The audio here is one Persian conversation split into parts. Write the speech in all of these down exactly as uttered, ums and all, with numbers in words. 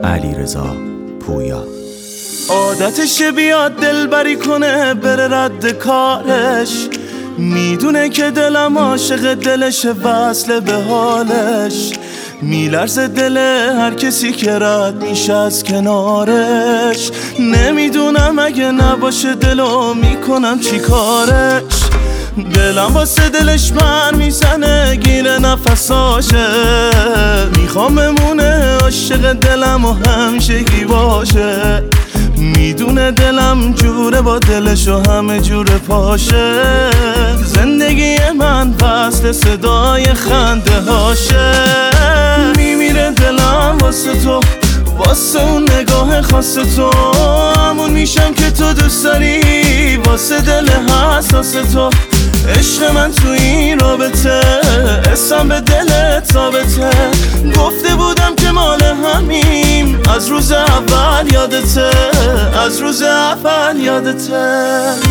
علیرضا پویا. عادتش بیاد دلبری کنه بره رد کارش، میدونه که دلم عاشق دلش وصله به حالش، میلرزه دل هر کسی که رد میشه از کنارش. نمیدونم اگه نباشه دلو میکنم چی کارش. دلم واسه دلش من میزنه گیره نفساشه، میخوام بمونه عاشق دلم و همیشگی باشه. میدونه دلم جوره با دلش و همه جور پاشه. زندگی من فصل صدای خنده هاشه. میمیره دلم واسه تو، واسه اون نگاه خاص تو. همون میشم که تو دوست داری واسه دل حساس تو. عشق من تو این رابطه اسم به دلت ثابته. گفته بودم که مال همیم از روز اول یادته، از روز اول یادته.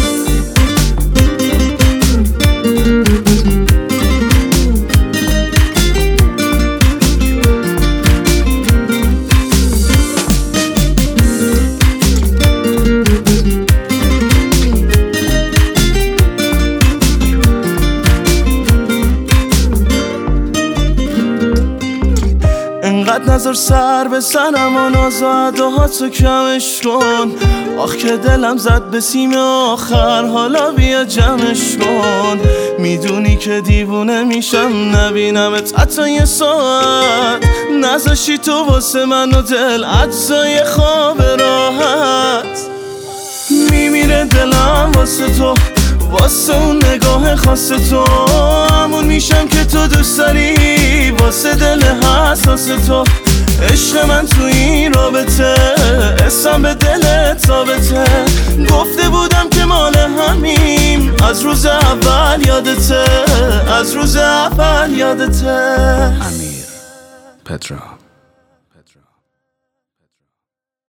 انقدر نظر سر به سرم و ناز و عداهاتو کمش کن. آخ که دلم زد به سیم آخر، حالا بیا جمعش کن. میدونی که دیوونه میشم نبینمت حتی یه ساعت. نذاشی تو واسه من و دل عجزای خواب راحت. میمیره دلم واسه تو، واسه اون نگاه خاص تو. همون میشم که تو دوست داری واسه دل حساس تو. عشق من تو این رابطه اسم به دلت ثابته. گفته بودم که مال همیم از روز اول یادته، از روز اول یادته. امیر پترا.